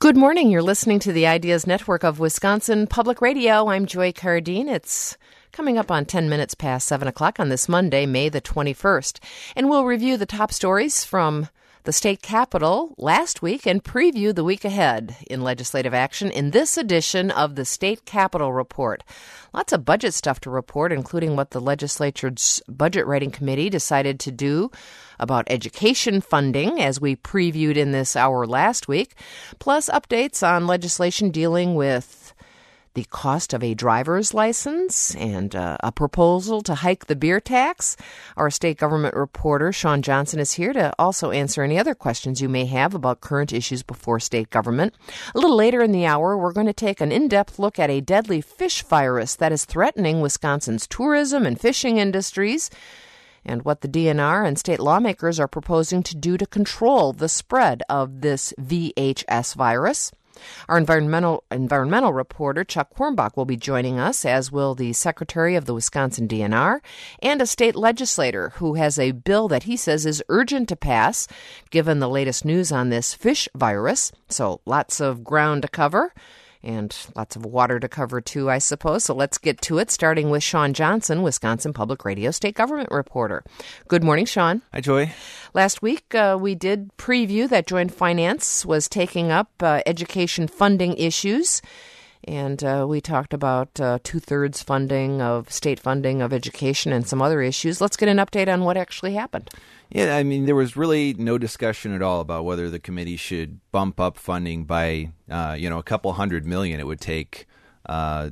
Good morning. You're listening to the Ideas Network of Wisconsin Public Radio. I'm Joy Cardine. It's coming up on 10 minutes past 7 o'clock on this Monday, May the 21st. And we'll review the top stories from the state capitol last week and preview the week ahead in legislative action in this edition of the State Capitol Report. Lots of budget stuff to report, including what the legislature's Budget Writing Committee decided to do about education funding, as we previewed in this hour last week, plus updates on legislation dealing with the cost of a driver's license and a proposal to hike the beer tax. Our state government reporter, Sean Johnson, is here to also answer any other questions you may have about current issues before state government. A little later in the hour, we're going to take an in-depth look at a deadly fish virus that is threatening Wisconsin's tourism and fishing industries, and what the DNR and state lawmakers are proposing to do to control the spread of this VHS virus. Our environmental reporter, Chuck Quirmbach, will be joining us, as will the secretary of the Wisconsin DNR and a state legislator who has a bill that he says is urgent to pass, given the latest news on this fish virus. So lots of ground to cover. And lots of water to cover, too, I suppose. So let's get to it, starting with Sean Johnson, Wisconsin Public Radio State Government Reporter. Good morning, Sean. Hi, Joy. Last week, we did preview that Joint Finance was taking up education funding issues. And we talked about two-thirds funding of state funding of education and some other issues. Let's get an update on what actually happened. Yeah, I mean, there was really no discussion at all about whether the committee should bump up funding by, a couple $100 million it would take to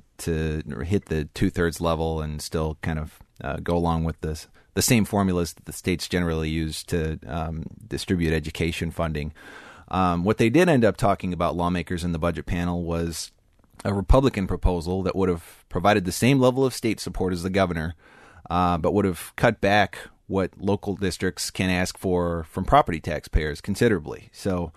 hit the two-thirds level and still kind of go along with the same formulas that the states generally use to distribute education funding. What they did end up talking about, lawmakers in the budget panel, was a Republican proposal that would have provided the same level of state support as the governor, but would have cut back what local districts can ask for from property taxpayers considerably. So,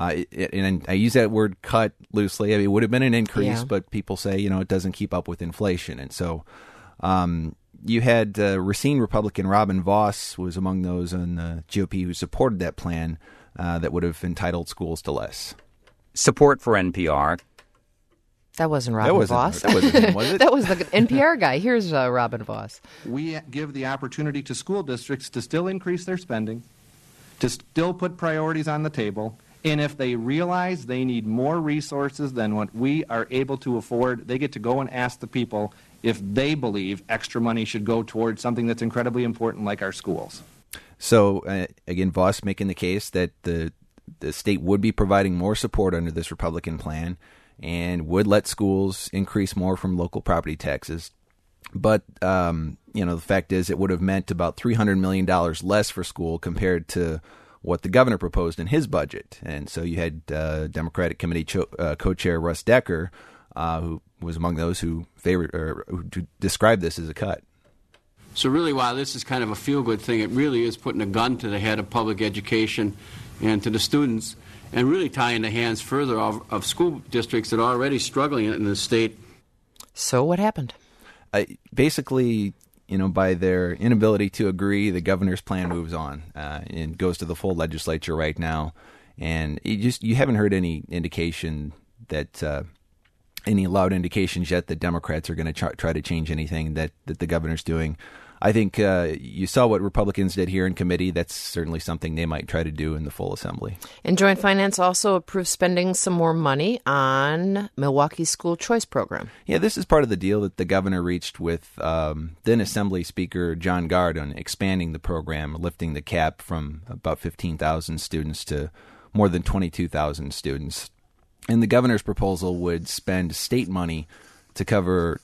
and I use that word cut loosely. I mean, it would have been an increase, but people say, it doesn't keep up with inflation. And so you had Racine Republican Robin Voss was among those on the GOP who supported that plan that would have entitled schools to less. Support for NPR. That wasn't Robin Voss. That wasn't him, was it? That was the NPR guy. Here's Robin Voss. We give the opportunity to school districts to still increase their spending, to still put priorities on the table, and if they realize they need more resources than what we are able to afford, they get to go and ask the people if they believe extra money should go towards something that's incredibly important like our schools. So, again, Voss making the case that the state would be providing more support under this Republican plan and would let schools increase more from local property taxes. But, the fact is it would have meant about $300 million less for school compared to what the governor proposed in his budget. And so you had Democratic Committee co-chair Russ Decker, who was among those who favored or who described this as a cut. So really, while this is kind of a feel-good thing, it really is putting a gun to the head of public education and to the students, and really tying the hands further of school districts that are already struggling in the state. So what happened? Basically, by their inability to agree, the governor's plan moves on and goes to the full legislature right now. And you haven't heard any indication that any loud indications yet that Democrats are going to try to change anything that the governor's doing. I think you saw what Republicans did here in committee. That's certainly something they might try to do in the full assembly. And Joint Finance also approved spending some more money on Milwaukee's school choice program. Yeah, this is part of the deal that the governor reached with then Assembly Speaker John Gard on expanding the program, lifting the cap from about 15,000 students to more than 22,000 students. And the governor's proposal would spend state money to cover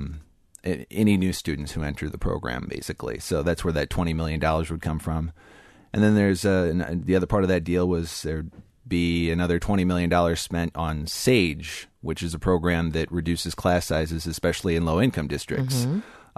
any new students who enter the program, basically. So that's where that $20 million would come from. And then there's the other part of that deal was there'd be another $20 million spent on SAGE, which is a program that reduces class sizes, especially in low-income districts.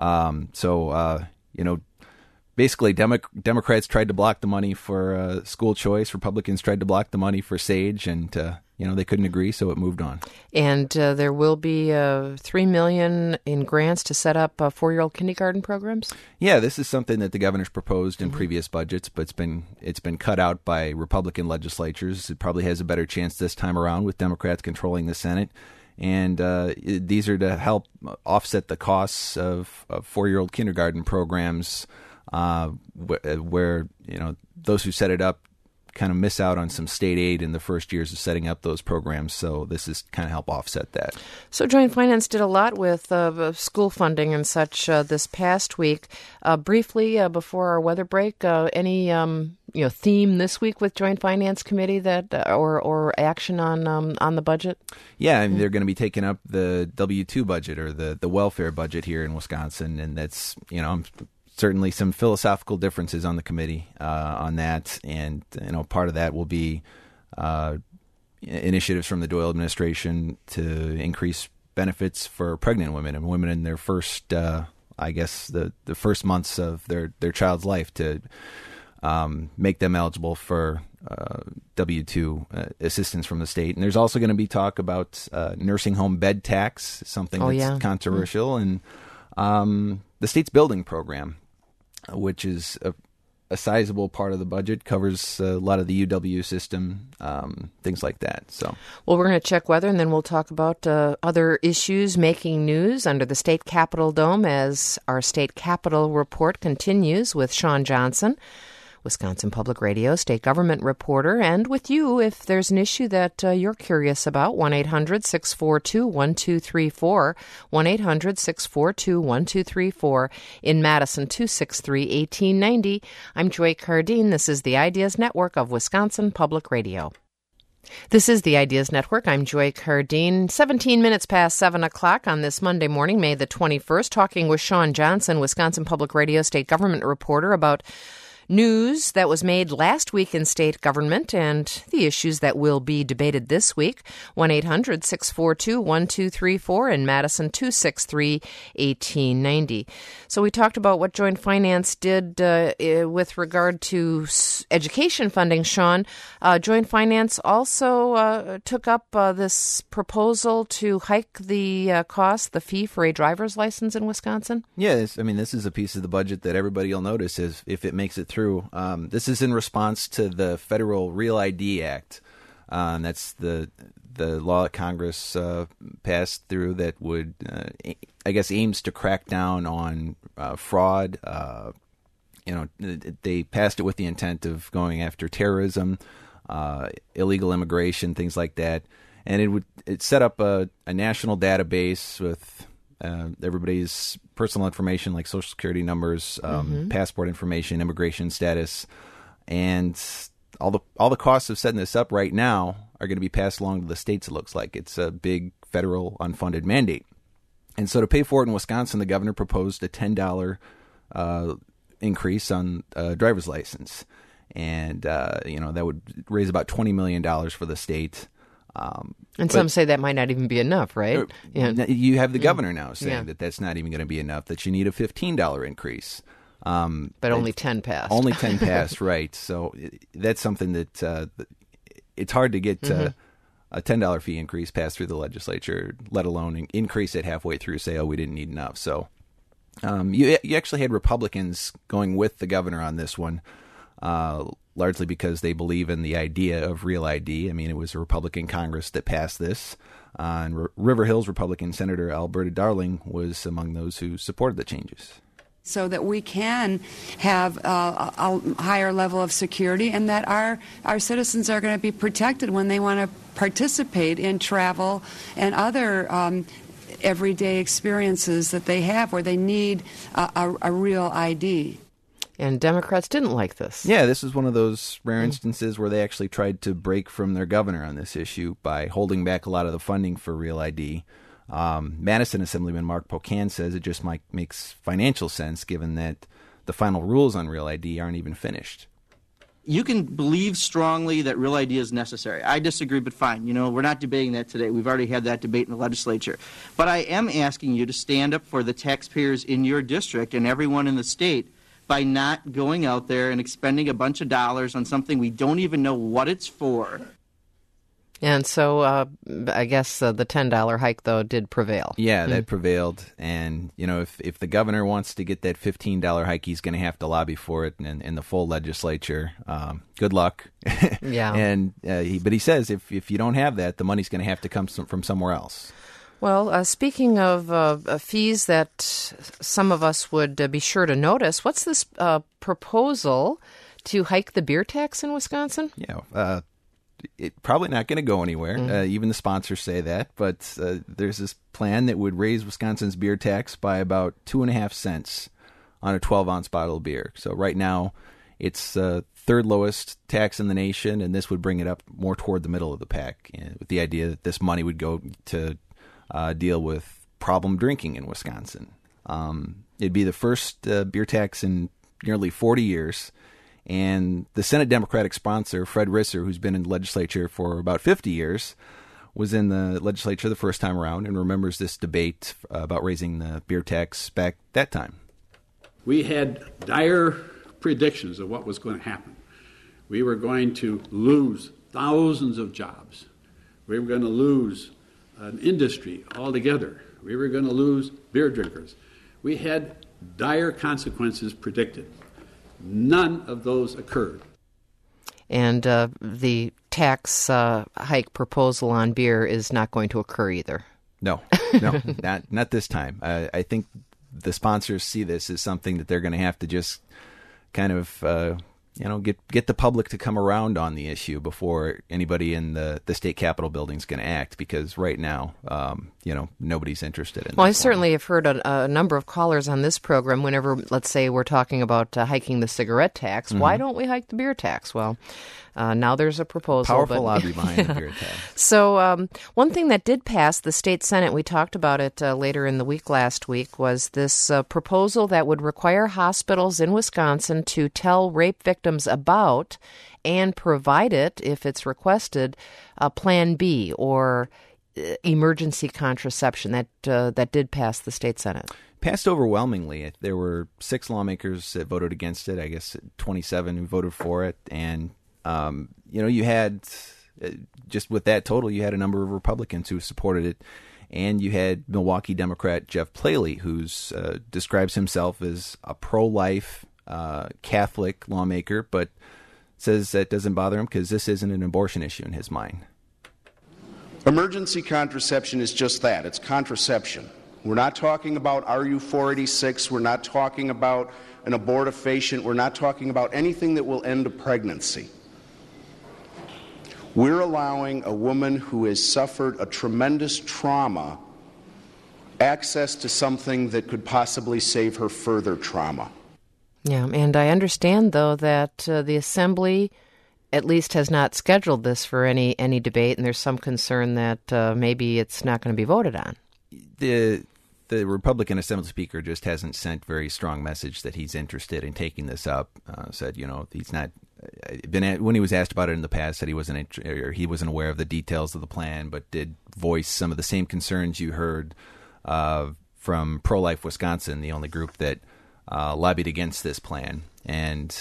Mm-hmm. Basically, Democrats tried to block the money for school choice. Republicans tried to block the money for SAGE, and they couldn't agree, so it moved on. And there will be $3 million in grants to set up 4-year-old kindergarten programs? Yeah, this is something that the governor's proposed in previous budgets, but it's been cut out by Republican legislatures. It probably has a better chance this time around with Democrats controlling the Senate. And these are to help offset the costs of 4-year-old kindergarten programs, where those who set it up kind of miss out on some state aid in the first years of setting up those programs. So this is kind of help offset that. So Joint Finance did a lot with school funding and such this past week. Briefly, before our weather break, any theme this week with Joint Finance Committee that or action on the budget? Yeah, they're going to be taking up the W-2 budget or the welfare budget here in Wisconsin, and that's certainly some philosophical differences on the committee on that, and part of that will be initiatives from the Doyle administration to increase benefits for pregnant women and women in their first, the first months of their child's life, to make them eligible for W-2 assistance from the state. And there's also going to be talk about nursing home bed tax, something that's controversial, and the state's building program, which is a sizable part of the budget, covers a lot of the UW system, things like that. So, well, we're going to check weather, and then we'll talk about other issues making news under the State Capitol Dome as our State Capitol Report continues with Sean Johnson, Wisconsin Public Radio state government reporter, and with you if there's an issue that you're curious about. 1-800-642-1234, 1-800-642-1234, in Madison 263-1890. I'm Joy Cardine. This is the Ideas Network of Wisconsin Public Radio. This is the Ideas Network. I'm Joy Cardine. 17 minutes past 7 o'clock on this Monday morning, May the 21st, talking with Sean Johnson, Wisconsin Public Radio state government reporter, about news that was made last week in state government and the issues that will be debated this week. 1-800-642-1234 in Madison 263-1890. So we talked about what Joint Finance did with regard to education funding, Sean. Joint Finance also took up this proposal to hike the the fee for a driver's license in Wisconsin. Yes, this is a piece of the budget that everybody will notice if it makes it through. This is in response to the Federal Real ID Act. That's the law that Congress passed through that would, aims to crack down on fraud. They passed it with the intent of going after terrorism, illegal immigration, things like that. And it set up a national database with everybody's personal information, like Social Security numbers, passport information, immigration status, and all the costs of setting this up right now are going to be passed along to the states. It looks like it's a big federal unfunded mandate, and so to pay for it in Wisconsin, the governor proposed a $10 increase on a driver's license, and that would raise about $20 million for the state. And some say that might not even be enough, right? Yeah. You have the governor now saying that that's not even going to be enough, that you need a $15 increase. But only 10 passed. Only 10 passed, right. So that's something that it's hard to get a $10 fee increase passed through the legislature, let alone increase it halfway through, say, we didn't need enough. So you actually had Republicans going with the governor on this one, largely because they believe in the idea of Real ID. It was a Republican Congress that passed this. And River Hills Republican Senator Alberta Darling was among those who supported the changes. So that we can have a higher level of security, and that our citizens are going to be protected when they want to participate in travel and other everyday experiences that they have where they need a real ID. And Democrats didn't like this. Yeah, this is one of those rare instances where they actually tried to break from their governor on this issue by holding back a lot of the funding for Real ID. Madison Assemblyman Mark Pocan says it just makes financial sense given that the final rules on Real ID aren't even finished. You can believe strongly that Real ID is necessary. I disagree, but fine. We're not debating that today. We've already had that debate in the legislature. But I am asking you to stand up for the taxpayers in your district and everyone in the state by not going out there and expending a bunch of dollars on something we don't even know what it's for. And so I guess the $10 hike, though, did prevail. Yeah, that prevailed. And, if the governor wants to get that $15 hike, he's going to have to lobby for it in the full legislature. Good luck. Yeah. And but he says if you don't have that, the money's going to have to come from somewhere else. Well, speaking of fees that some of us would be sure to notice, what's this proposal to hike the beer tax in Wisconsin? Yeah, it's probably not going to go anywhere. Even the sponsors say that. But there's this plan that would raise Wisconsin's beer tax by about 2.5 cents on a 12-ounce bottle of beer. So right now, it's third lowest tax in the nation, and this would bring it up more toward the middle of the pack, with the idea that this money would go to deal with problem drinking in Wisconsin. It'd be the first beer tax in nearly 40 years. And the Senate Democratic sponsor, Fred Risser, who's been in the legislature for about 50 years, was in the legislature the first time around and remembers this debate about raising the beer tax back that time. We had dire predictions of what was going to happen. We were going to lose thousands of jobs. We were going to lose an industry altogether. We were going to lose beer drinkers. We had dire consequences predicted. None of those occurred. And the tax hike proposal on beer is not going to occur either. No, not this time. I think the sponsors see this as something that they're going to have to just kind of get the public to come around on the issue before anybody in the state capitol building is going to act, because right now, nobody's interested in. Well, I certainly have heard a number of callers on this program whenever, let's say, we're talking about hiking the cigarette tax. Why don't we hike the beer tax? Well, now there's a proposal. Powerful lobby behind the beer tax. So one thing that did pass the state Senate, we talked about it later in the week last week, was this proposal that would require hospitals in Wisconsin to tell rape victims about and provide it, if it's requested, Plan B or emergency contraception. That did pass the state Senate. Passed overwhelmingly. There were 6 lawmakers that voted against it. I guess 27 who voted for it. And, you had, just with that total, you had a number of Republicans who supported it. And you had Milwaukee Democrat Jeff Plahey, who describes himself as a pro-life Catholic lawmaker, but says that doesn't bother him because this isn't an abortion issue in his mind. Emergency contraception is just that. It's contraception. We're not talking about RU-486. We're not talking about an abortifacient. We're not talking about anything that will end a pregnancy. We're allowing a woman who has suffered a tremendous trauma access to something that could possibly save her further trauma. Yeah, and I understand, though, that the Assembly at least has not scheduled this for any debate, and there's some concern that maybe it's not going to be voted on. The Republican Assembly Speaker just hasn't sent very strong message that he's interested in taking this up. Said, he's not. When he was asked about it in the past, said he wasn't aware of the details of the plan, but did voice some of the same concerns you heard from Pro-Life Wisconsin, the only group that lobbied against this plan. And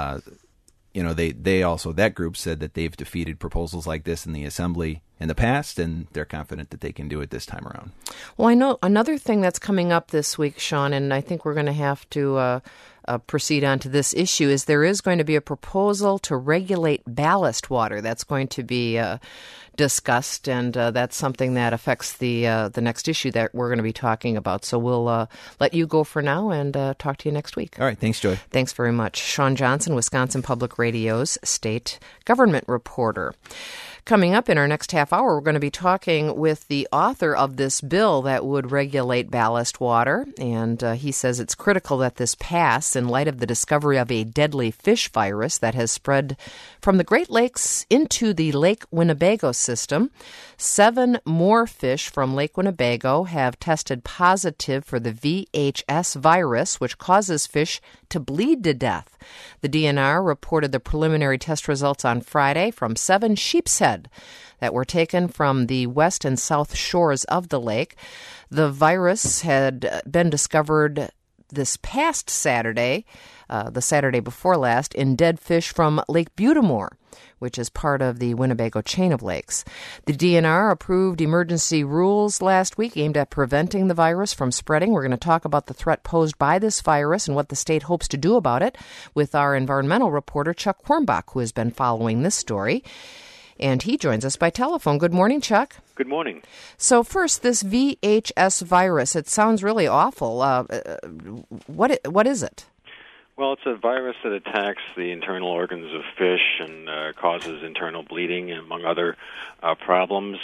they also, that group said that they've defeated proposals like this in the Assembly in the past, and they're confident that they can do it this time around. Well, I know another thing that's coming up this week, Sean, and I think we're going to have to proceed on to this issue, is there is going to be a proposal to regulate ballast water that's going to be discussed, and that's something that affects the next issue that we're going to be talking about. So we'll let you go for now and talk to you next week. All right. Thanks, Joy. Thanks very much. Sean Johnson, Wisconsin Public Radio's state government reporter. Coming up in our next half hour, we're going to be talking with the author of this bill that would regulate ballast water, and he says it's critical that this pass in light of the discovery of a deadly fish virus that has spread from the Great Lakes into the Lake Winnebago system. 7 more fish from Lake Winnebago have tested positive for the VHS virus, which causes fish to bleed to death. The DNR reported the preliminary test results on Friday from 7 sheep's head that were taken from the west and south shores of the lake. The virus had been discovered this past Saturday, the Saturday before last, in dead fish from Lake Butamore, which is part of the Winnebago chain of lakes. The DNR approved emergency rules last week aimed at preventing the virus from spreading. We're going to talk about the threat posed by this virus and what the state hopes to do about it with our environmental reporter, Chuck Quirmbach, who has been following this story. And he joins us by telephone. Good morning, Chuck. Good morning. So first, this VHS virus, it sounds really awful. What is it? Well, it's a virus that attacks the internal organs of fish and causes internal bleeding, among other problems.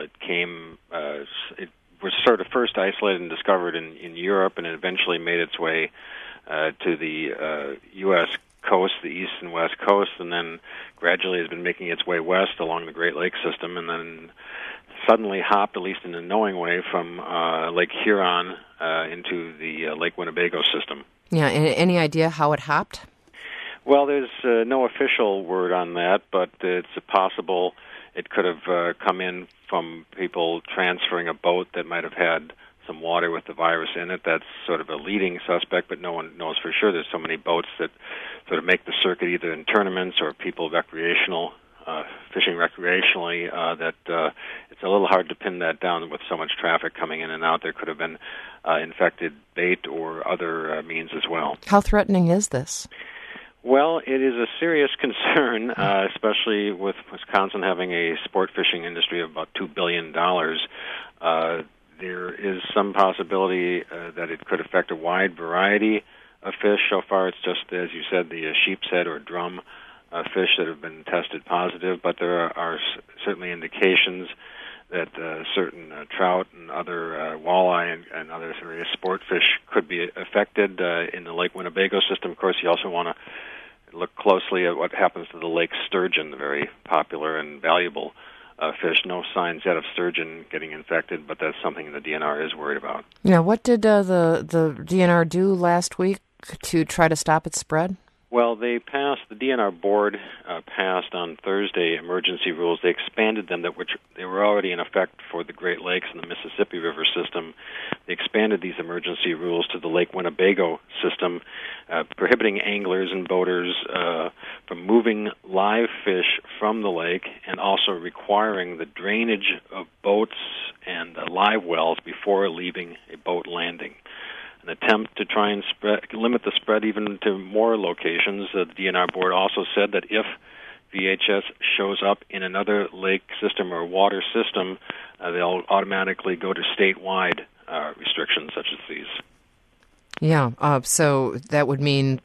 It was sort of first isolated and discovered in Europe, and it eventually made its way to the U.S. coast, the east and west coast, and then gradually has been making its way west along the Great Lakes system, and then suddenly hopped, at least in a knowing way, from Lake Huron into the Lake Winnebago system. Yeah, any idea how it hopped? Well, there's no official word on that, but it's possible it could have come in from people transferring a boat that might have had some water with the virus in it. That's sort of a leading suspect, but no one knows for sure. There's so many boats that sort of make the circuit either in tournaments or people fishing recreationally that it's a little hard to pin that down with so much traffic coming in and out. There could have been infected bait or other means as well. How threatening is this? Well, it is a serious concern, especially with Wisconsin having a sport fishing industry of about $2 billion. There is some possibility that it could affect a wide variety of fish. So far, it's just, as you said, the sheep's head or drum fish that have been tested positive, but there are certainly indications that certain trout and other walleye and other various sport fish could be affected in the Lake Winnebago system. Of course, you also want to look closely at what happens to the lake sturgeon, the very popular and valuable fish. No signs yet of sturgeon getting infected, but that's something the DNR is worried about. Yeah, what did the DNR do last week to try to stop its spread? Well, the DNR board passed on Thursday emergency rules. They expanded them, which they were already in effect for the Great Lakes and the Mississippi River system. They expanded these emergency rules to the Lake Winnebago system, prohibiting anglers and boaters from moving live fish from the lake, and also requiring the drainage of boats and live wells before leaving a boat landing. An attempt to try and limit the spread even to more locations. The DNR board also said that if VHS shows up in another lake system or water system, they'll automatically go to statewide restrictions such as these. Yeah, so that would mean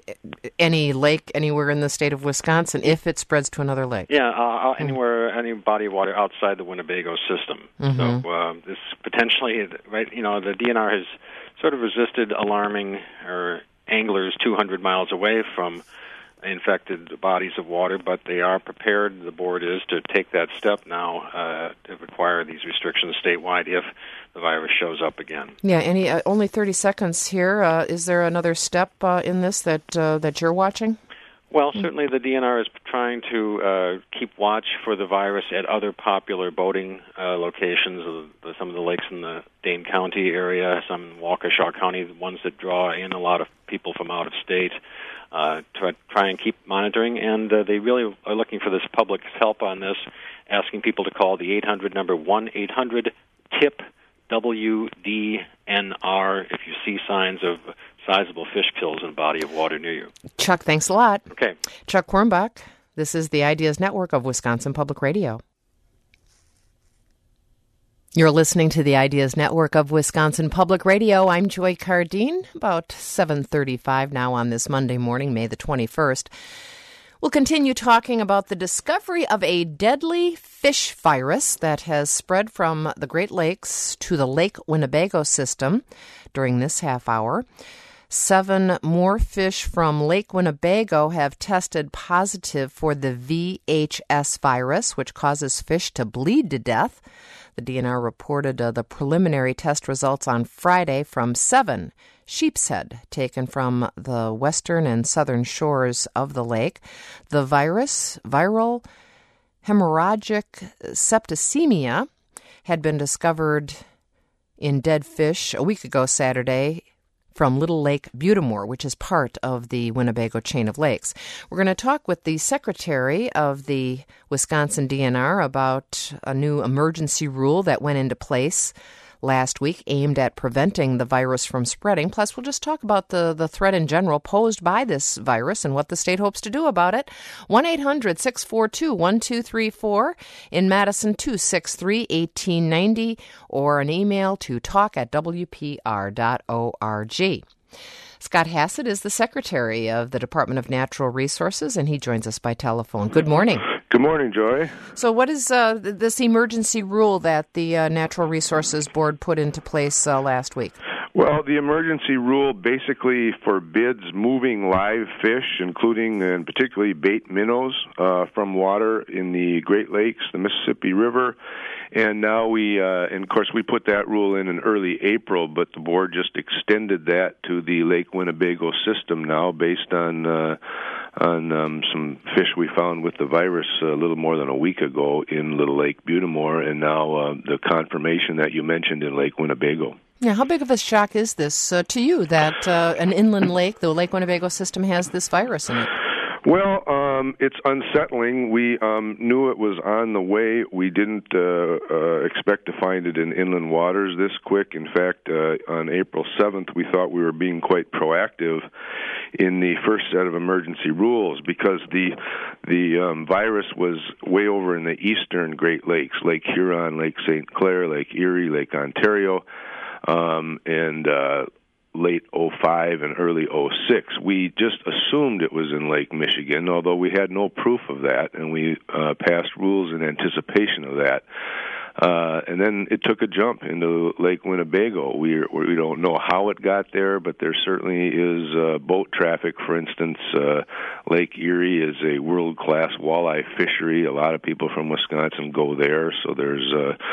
any lake anywhere in the state of Wisconsin if it spreads to another lake. Yeah, anywhere, any body of water outside the Winnebago system. Mm-hmm. So this potentially, right? You know, the DNR has sort of resisted alarming anglers 200 miles away from infected bodies of water, but they are prepared, the board is, to take that step now to require these restrictions statewide if the virus shows up again. Yeah, only 30 seconds here. Is there another step in this that you're watching? Well, certainly the DNR is trying to keep watch for the virus at other popular boating locations, some of the lakes in the Dane County area, some in Waukesha County, the ones that draw in a lot of people from out of state, to try and keep monitoring. And they really are looking for this public's help on this, asking people to call the 800 number, 1-800-TIP WDNR if you see signs of sizable fish kills in a body of water near you. Chuck, thanks a lot. Okay. Chuck Quirmbach, this is the Ideas Network of Wisconsin Public Radio. You're listening to the Ideas Network of Wisconsin Public Radio. I'm Joy Cardine, about 7:35 now on this Monday morning, May the 21st. We'll continue talking about the discovery of a deadly fish virus that has spread from the Great Lakes to the Lake Winnebago system during this half hour. 7 more fish from Lake Winnebago have tested positive for the VHS virus, which causes fish to bleed to death. The DNR reported the preliminary test results on Friday from 7 sheep's head taken from the western and southern shores of the lake. The virus, viral hemorrhagic septicemia, had been discovered in dead fish a week ago Saturday from Little Lake Butimore, which is part of the Winnebago chain of lakes. We're going to talk with the secretary of the Wisconsin DNR about a new emergency rule that went into place last week aimed at preventing the virus from spreading. Plus, we'll just talk about the threat in general posed by this virus and what the state hopes to do about it. 1-800-642-1234. In Madison, 263-1890, or an email to talk@wpr.org. Scott Hassett is the Secretary of the Department of Natural Resources, and he joins us by telephone. Good morning. Good morning, Joy. So what is this emergency rule that the Natural Resources Board put into place last week? Well, the emergency rule basically forbids moving live fish, including and particularly bait minnows, from water in the Great Lakes, the Mississippi River. And now and of course, we put that rule in early April, but the board just extended that to the Lake Winnebago system now based on some fish we found with the virus a little more than a week ago in Little Lake Butimore, and now the confirmation that you mentioned in Lake Winnebago. Yeah, how big of a shock is this to you that an inland lake, the Lake Winnebago system, has this virus in it? Well, it's unsettling. We knew it was on the way. We didn't expect to find it in inland waters this quick. In fact, on April 7th, we thought we were being quite proactive in the first set of emergency rules because the virus was way over in the eastern Great Lakes, Lake Huron, Lake St. Clair, Lake Erie, Lake Ontario, and late 05 and early 06. We just assumed it was in Lake Michigan, although we had no proof of that, and we passed rules in anticipation of that. And then it took a jump into Lake Winnebago. We don't know how it got there, but there certainly is boat traffic. For instance, Lake Erie is a world-class walleye fishery. A lot of people from Wisconsin go there, so there's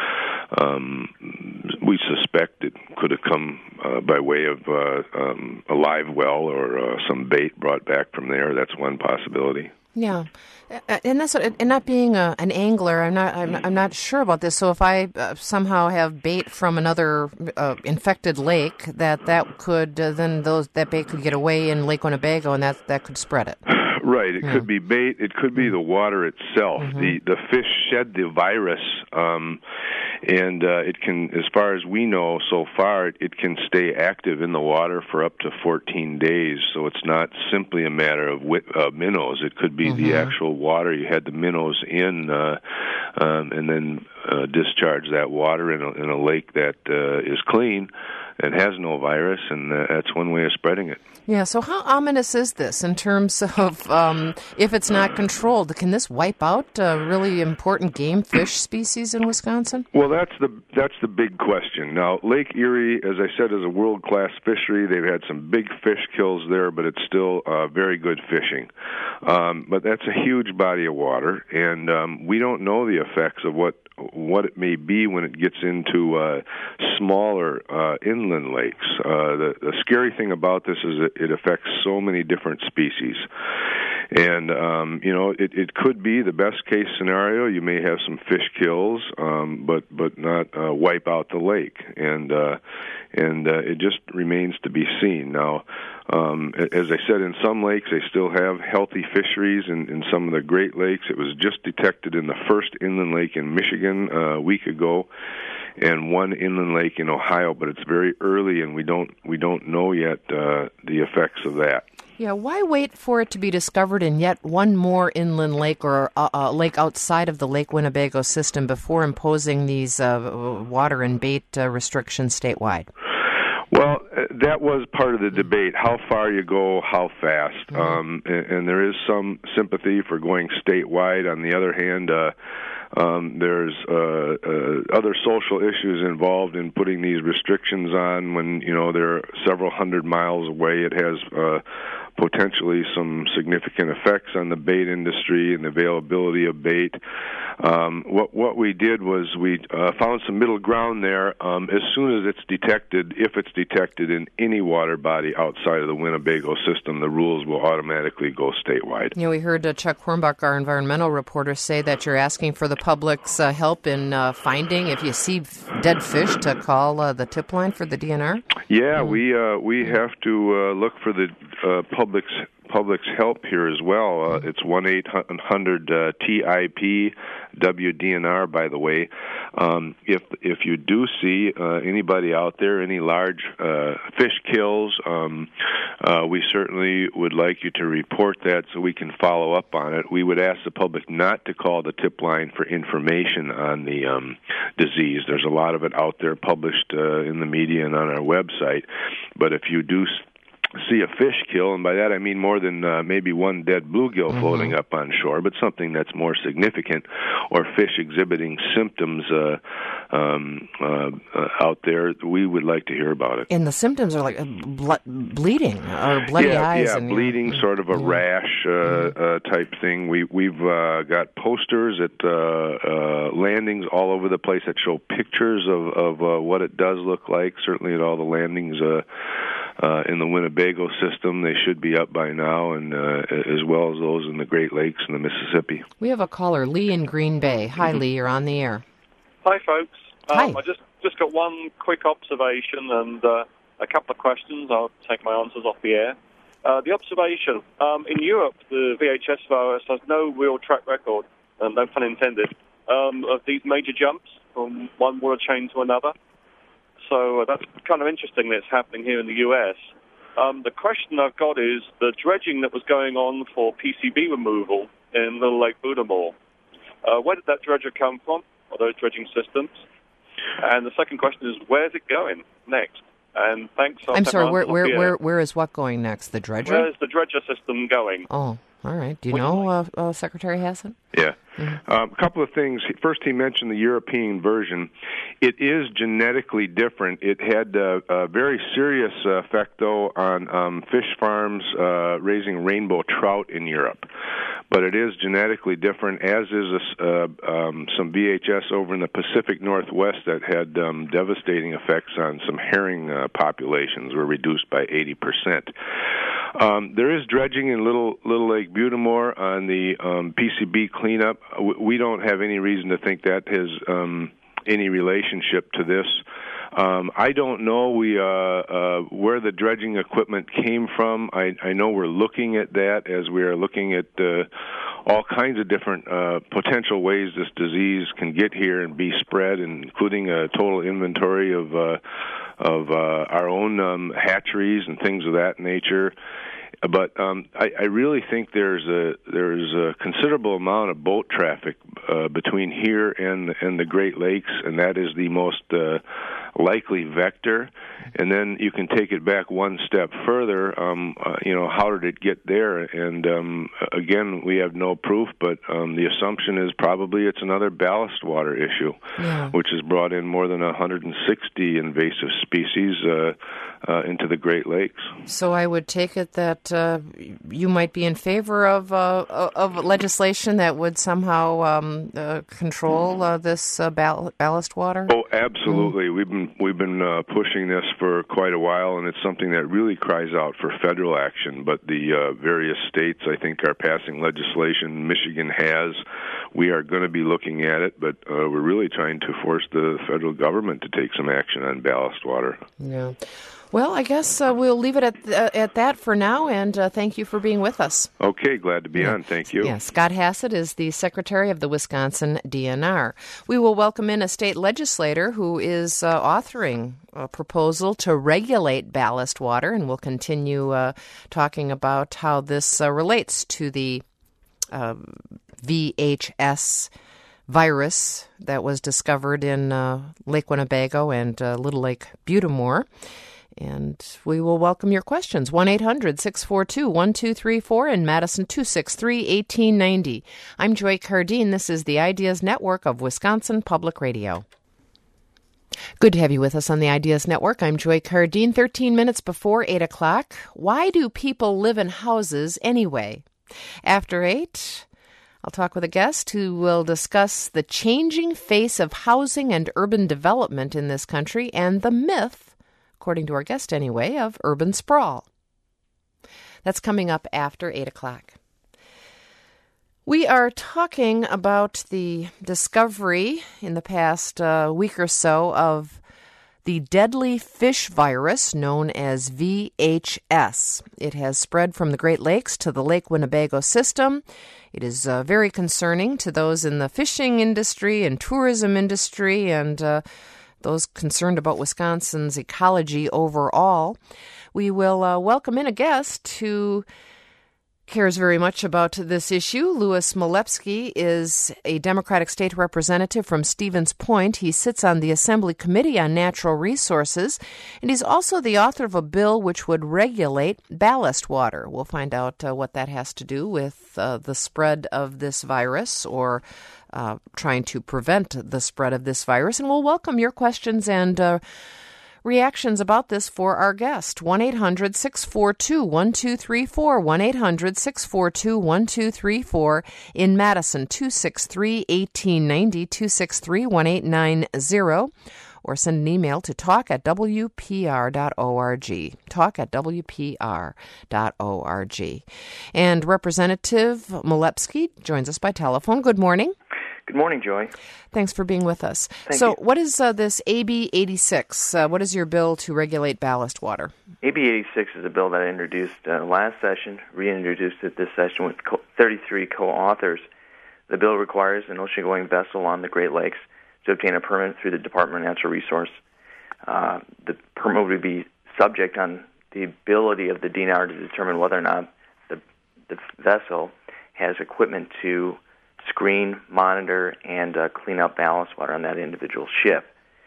we suspect it could have come by way of a live well or some bait brought back from there. That's one possibility. Yeah, and that's what, and not being an angler, I'm not sure about this. So if I somehow have bait from another infected lake, that could that bait could get away in Lake Winnebago, and that could spread it. Right. It could be bait. It could be the water itself. Mm-hmm. The fish shed the virus, and it can, as far as we know so far, it can stay active in the water for up to 14 days. So it's not simply a matter of minnows. It could be the actual water. You had the minnows in, and then discharge that water in a lake that is clean and has no virus, and that's one way of spreading it. Yeah, so how ominous is this in terms of if it's not controlled? Can this wipe out really important game fish species in Wisconsin? Well, that's the big question. Now, Lake Erie, as I said, is a world-class fishery. They've had some big fish kills there, but it's still very good fishing. But that's a huge body of water, and we don't know the effects of what it may be when it gets into smaller inland lakes. The scary thing about this is that it affects so many different species. And, it could be the best case scenario. You may have some fish kills, but not wipe out the lake. And it just remains to be seen. Now, as I said, in some lakes, they still have healthy fisheries. In some of the Great Lakes, it was just detected in the first inland lake in Michigan a week ago, and one inland lake in Ohio. But it's very early, and we don't know yet the effects of that. Yeah, why wait for it to be discovered in yet one more inland lake or a lake outside of the Lake Winnebago system before imposing these water and bait restrictions statewide? Well, that was part of the debate, how far you go, how fast. And there is some sympathy for going statewide. On the other hand, there's other social issues involved in putting these restrictions on when, they're several hundred miles away. It has potentially some significant effects on the bait industry and the availability of bait. What we did was we found some middle ground there. As soon as it's detected, if it's detected in any water body outside of the Winnebago system, the rules will automatically go statewide. We heard Chuck Hornbuck, our environmental reporter, say that you're asking for the public's help in finding, if you see dead fish, to call the tip line for the DNR? Yeah, we have to look for the public's help here as well. It's 1-800-TIP-WDNR, by the way. If you do see anybody out there, any large fish kills, we certainly would like you to report that so we can follow up on it. We would ask the public not to call the tip line for information on the disease. There's a lot of it out there published in the media and on our website. But if you do see a fish kill, and by that I mean more than maybe one dead bluegill floating up on shore, but something that's more significant, or fish exhibiting symptoms out there, we would like to hear about it. And the symptoms are like bleeding or bloody eyes. Yeah, bleeding, sort of a rash type thing. We've got posters at landings all over the place that show pictures of what it does look like, certainly at all the landings in the Winnebago system. They should be up by now, and as well as those in the Great Lakes and the Mississippi. We have a caller, Lee in Green Bay. Hi, Lee, you're on the air. Hi, folks. Hi. I just got one quick observation and a couple of questions. I'll take my answers off the air. The observation, in Europe, the VHS virus has no real track record, no pun intended, of these major jumps from one water chain to another. So that's kind of interesting that it's happening here in the U.S. The question I've got is the dredging that was going on for PCB removal in Little Lake Budamore. Where did that dredger come from, or those dredging systems? And the second question is, where's it going next? And thanks. I'm sorry, where is what going next? The dredger? Where's the dredger system going? Oh, all right. Do you know, Secretary Hassan? Yeah. A couple of things. First, he mentioned the European version. It is genetically different. It had a very serious effect, though, on fish farms raising rainbow trout in Europe. But it is genetically different, as is some VHS over in the Pacific Northwest that had devastating effects on some herring populations, were reduced by 80%. There is dredging in Little Lake Budamore on the PCB cleanup. We don't have any reason to think that has any relationship to this. I don't know where the dredging equipment came from. I know we're looking at that as we are looking at all kinds of different potential ways this disease can get here and be spread, including a total inventory of our own hatcheries and things of that nature. But I really think there's a considerable amount of boat traffic between here and the Great Lakes, and that is the most likely vector. And then you can take it back one step further. How did it get there? And again, we have no proof, but the assumption is probably it's another ballast water issue, which has brought in more than 160 invasive species into the Great Lakes. So I would take it that you might be in favor of legislation that would somehow control this ballast water. Oh, absolutely. We've been pushing this for quite a while, and it's something that really cries out for federal action. But the various states, I think, are passing legislation. Michigan has. We are going to be looking at it, but we're really trying to force the federal government to take some action on ballast water. Yeah. Well, I guess we'll leave it at that for now, and thank you for being with us. Okay, glad to be on. Thank you. Yeah, Scott Hassett is the Secretary of the Wisconsin DNR. We will welcome in a state legislator who is authoring a proposal to regulate ballast water, and we'll continue talking about how this relates to the VHS virus that was discovered in Lake Winnebago and Little Lake Budamore. And we will welcome your questions. 1-800-642-1234 in Madison, 263-1890. I'm Joy Cardine. This is the Ideas Network of Wisconsin Public Radio. Good to have you with us on the Ideas Network. I'm Joy Cardine. 13 minutes before 8 o'clock. Why do people live in houses anyway? After 8, I'll talk with a guest who will discuss the changing face of housing and urban development in this country and the myth, according to our guest anyway, of urban sprawl. That's coming up after 8 o'clock. We are talking about the discovery in the past week or so of the deadly fish virus known as VHS. It has spread from the Great Lakes to the Lake Winnebago system. It is very concerning to those in the fishing industry and tourism industry and those concerned about Wisconsin's ecology overall. We will welcome in a guest who cares very much about this issue. Louis Molepsky is a Democratic state representative from Stevens Point. He sits on the Assembly Committee on Natural Resources, and he's also the author of a bill which would regulate ballast water. We'll find out what that has to do with the spread of this virus or trying to prevent the spread of this virus. And we'll welcome your questions and reactions about this for our guest. 1-800-642-1234, 1-800-642-1234. In Madison, 263-1890, 263-1890. Or send an email to talk@wpr.org, talk@wpr.org. And Representative Molepsky joins us by telephone. Good morning. Good morning, Joy. Thanks for being with us. Thank you. What is this AB 86? What is your bill to regulate ballast water? AB 86 is a bill that I introduced last session, reintroduced it this session with 33 co-authors. The bill requires an ocean-going vessel on the Great Lakes to obtain a permit through the Department of Natural Resources. The permit would be subject on the ability of the DNR to determine whether or not the vessel has equipment to screen, monitor, and clean up ballast water on that individual ship.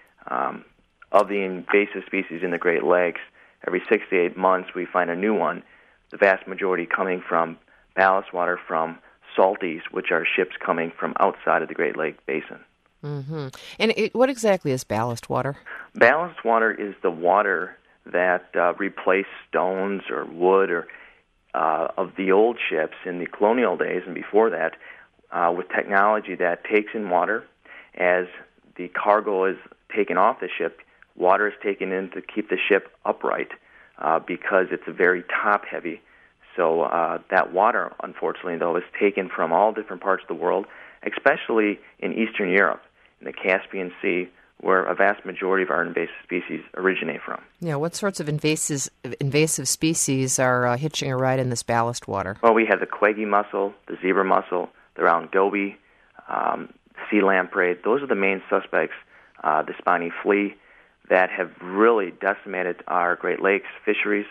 Of the invasive species in the Great Lakes, every 6 to 8 months we find a new one, the vast majority coming from ballast water from salties, which are ships coming from outside of the Great Lake Basin. Mm-hmm. And what exactly is ballast water? Ballast water is the water that replaced stones or wood or of the old ships in the colonial days and before that, with technology that takes in water. As the cargo is taken off the ship, water is taken in to keep the ship upright because it's very top-heavy. So that water, unfortunately, though, is taken from all different parts of the world, especially in Eastern Europe, in the Caspian Sea, where a vast majority of our invasive species originate from. Yeah, what sorts of invasive species are hitching a ride in this ballast water? Well, we have the quaggy mussel, the zebra mussel, the round goby, sea lamprey. Those are the main suspects, the spiny flea, that have really decimated our Great Lakes fisheries.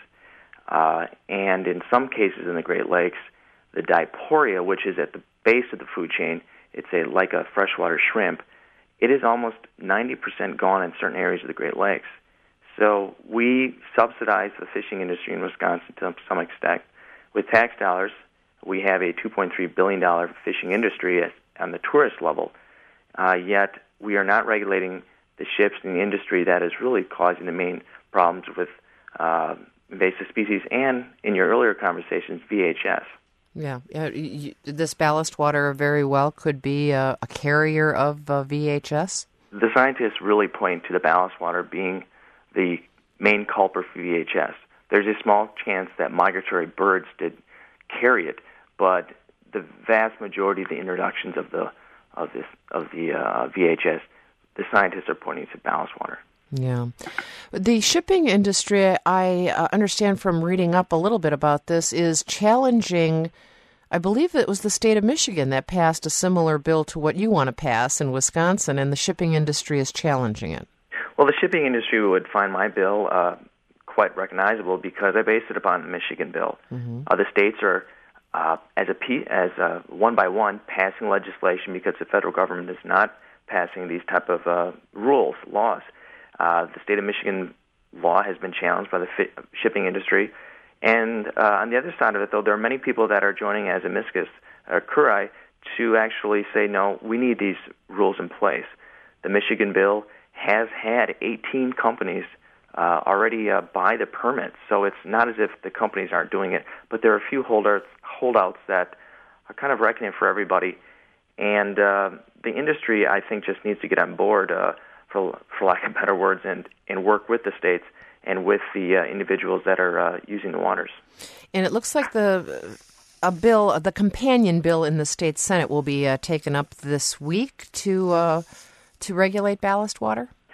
And in some cases in the Great Lakes, the diporia, which is at the base of the food chain, it's like a freshwater shrimp, it is almost 90% gone in certain areas of the Great Lakes. So we subsidize the fishing industry in Wisconsin to some extent. With tax dollars, we have a $2.3 billion fishing industry on the tourist level, yet we are not regulating the ships in the industry that is really causing the main problems with invasive species and, in your earlier conversations, VHS. Yeah, this ballast water very well could be a carrier of VHS? The scientists really point to the ballast water being the main culprit for VHS. There's a small chance that migratory birds did carry it, but the vast majority of the introductions of the VHS, the scientists are pointing to ballast water. Yeah. The shipping industry, I understand from reading up a little bit about this, is challenging, I believe it was the state of Michigan that passed a similar bill to what you want to pass in Wisconsin, and the shipping industry is challenging it. Well, the shipping industry would find my bill quite recognizable because I based it upon the Michigan bill. Mm-hmm. The states are, as one by one, passing legislation because the federal government is not passing these type of laws. The state of Michigan law has been challenged by the shipping industry. And on the other side of it, though, there are many people that are joining as amicus curiae to actually say, no, we need these rules in place. The Michigan bill has had 18 companies already buy the permits, so it's not as if the companies aren't doing it, but there are a few holdouts that are kind of reckoning for everybody. And the industry, I think, just needs to get on board, for lack of better words, and work with the states and with the individuals that are using the waters. And it looks like the companion bill in the state Senate will be taken up this week to regulate ballast water?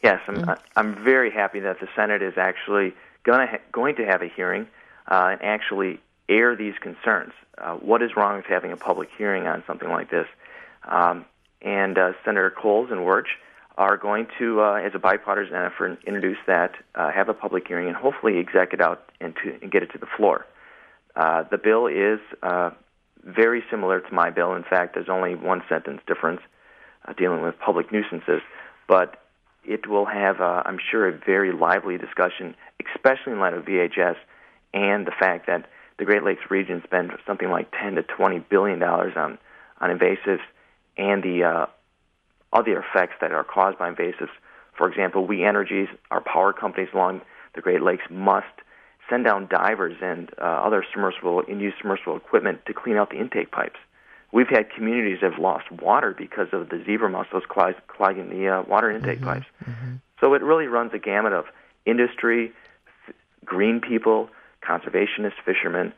Yes, I'm very happy that the Senate is actually going to have a hearing and actually air these concerns. What is wrong with having a public hearing on something like this? And Senator Coles and Wirch are going to, as a bipartisan effort, introduce that, have a public hearing, and hopefully exec it out and get it to the floor. The bill is very similar to my bill. In fact, there's only one sentence difference dealing with public nuisances, but it will have, I'm sure, a very lively discussion, especially in light of VHS and the fact that the Great Lakes region spends something like $10 to $20 billion on invasives and the other effects that are caused by invasives. For example, We Energies, our power companies along the Great Lakes, must send down divers and other in-use submersible equipment to clean out the intake pipes. We've had communities that have lost water because of the zebra mussels clogging the water intake pipes. Mm-hmm. So it really runs a gamut of industry, green people, conservationists, fishermen.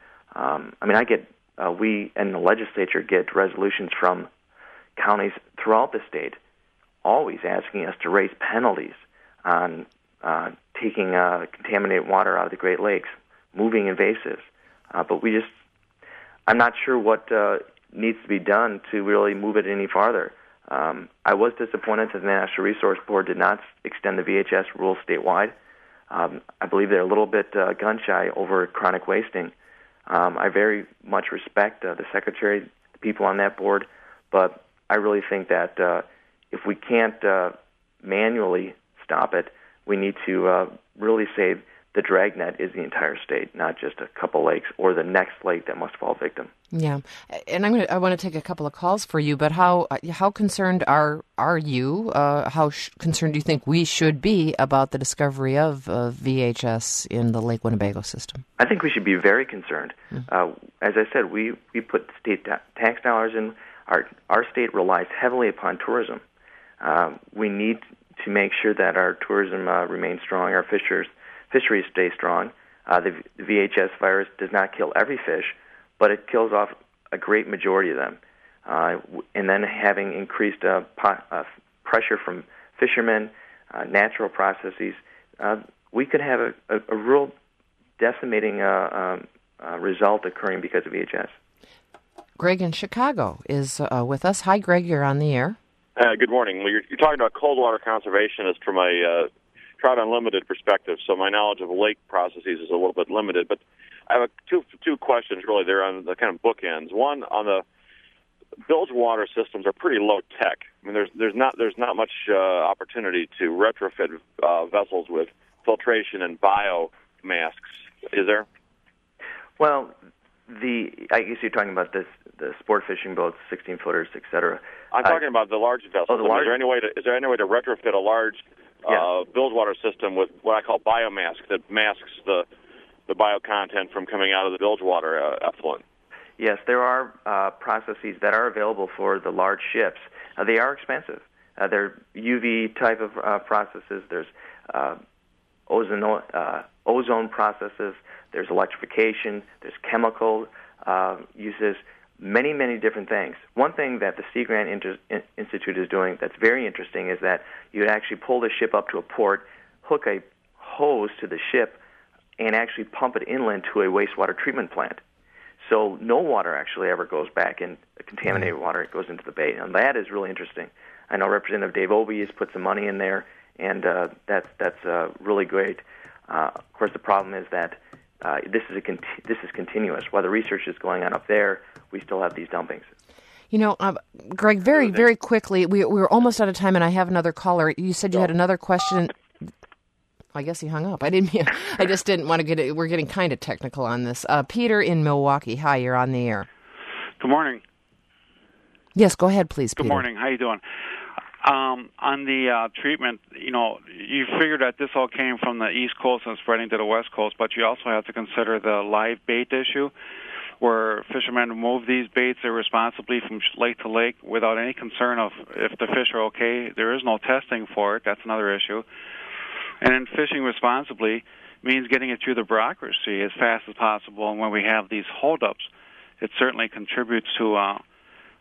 We and the legislature get resolutions from counties throughout the state always asking us to raise penalties on taking contaminated water out of the Great Lakes, moving invasives. But I'm not sure what needs to be done to really move it any farther. I was disappointed that the National Resource Board did not extend the VHS rules statewide. I believe they're a little bit gun-shy over chronic wasting. I very much respect the Secretary, the people on that board, but I really think that if we can't manually stop it, we need to really say the dragnet is the entire state, not just a couple lakes or the next lake that must fall victim. Yeah, and I want to take a couple of calls for you, but how concerned are you? How concerned do you think we should be about the discovery of VHS in the Lake Winnebago system? I think we should be very concerned. As I said, we put state tax dollars in. Our state relies heavily upon tourism. We need to make sure that our tourism remains strong, our fisheries stay strong. The VHS virus does not kill every fish, but it kills off a great majority of them. And then having increased pressure from fishermen, natural processes, we could have a real decimating result occurring because of VHS. Greg in Chicago is with us. Hi, Greg, you're on the air. Good morning. Well, you're talking about cold water conservationist from a Trout Unlimited perspective, so my knowledge of lake processes is a little bit limited. But I have two questions, really. They're on the kind of bookends. One, on the bilge water systems are pretty low tech. I mean, there's not much opportunity to retrofit vessels with filtration and bio masks, is there? Well, I guess you're talking about the sport fishing boats, 16-footers, et cetera. I'm talking about the large vessels. Oh, Is there any way to retrofit a large bilge water system with what I call biomask that masks the bio content from coming out of the bilge water effluent? Yes, there are processes that are available for the large ships. They are expensive. They're UV type of processes. There's ozone processes. There's electrification. There's chemical uses. Many, many different things. One thing that the Sea Grant Institute is doing that's very interesting is that you actually pull the ship up to a port, hook a hose to the ship, and actually pump it inland to a wastewater treatment plant. So no water actually ever goes back in contaminated water. It goes into the bay. And that is really interesting. I know Representative Dave Obey has put some money in there, and that's really great. Of course, the problem is that this is continuous. While the research is going on up there, we still have these dumpings. You know, Greg, very, very quickly, we're almost out of time, and I have another caller. You said you had another question. I guess he hung up. I just didn't want to get it. We're getting kind of technical on this. Peter in Milwaukee. Hi, you're on the air. Good morning. Yes, go ahead, please, Peter. Good morning. How you doing? On the treatment, you figured that this all came from the East Coast and spreading to the West Coast, but you also have to consider the live bait issue, where fishermen move these baits irresponsibly from lake to lake without any concern of if the fish are okay. There is no testing for it. That's another issue. And then fishing responsibly means getting it through the bureaucracy as fast as possible. And when we have these holdups, it certainly contributes to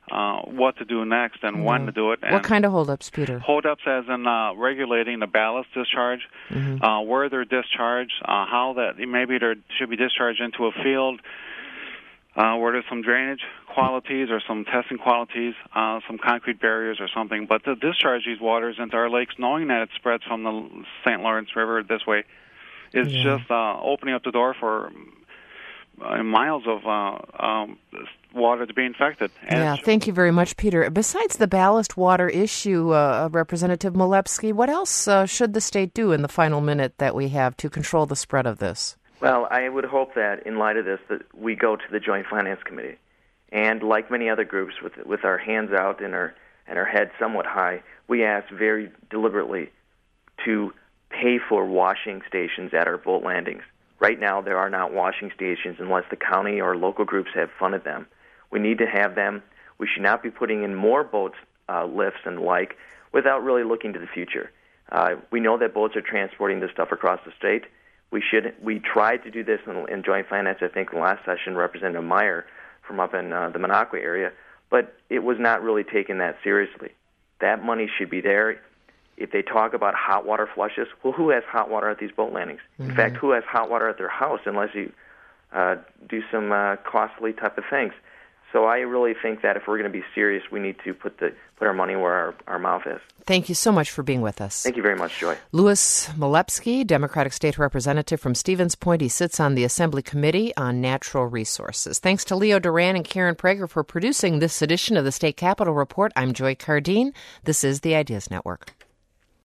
what to do next and when to do it. And what kind of holdups, Peter? Holdups as in regulating the ballast discharge, where they're discharged, how that maybe they should be discharged into a field where there's some drainage qualities or some testing qualities, some concrete barriers or something. But to discharge these waters into our lakes, knowing that it spreads from the St. Lawrence River this way, is just opening up the door for miles of water to be infected. And thank you very much, Peter. Besides the ballast water issue, Representative Milewski, what else should the state do in the final minute that we have to control the spread of this? Well, I would hope that in light of this, that we go to the Joint Finance Committee. And like many other groups, with our hands out and our heads somewhat high, we ask very deliberately to pay for washing stations at our boat landings. Right now, there are not washing stations unless the county or local groups have funded them. We need to have them. We should not be putting in more boats, lifts, and the like without really looking to the future. We know that boats are transporting this stuff across the state. We tried to do this in Joint Finance, I think, in the last session, Representative Meyer from up in the Minocqua area, but it was not really taken that seriously. That money should be there. If they talk about hot water flushes, well, who has hot water at these boat landings? In fact, who has hot water at their house unless you do some costly type of things? So I really think that if we're going to be serious, we need to put our money where our mouth is. Thank you so much for being with us. Thank you very much, Joy. Louis Milewski, Democratic State Representative from Stevens Point. He sits on the Assembly Committee on Natural Resources. Thanks to Leo Duran and Karen Prager for producing this edition of the State Capitol Report. I'm Joy Cardine. This is the Ideas Network.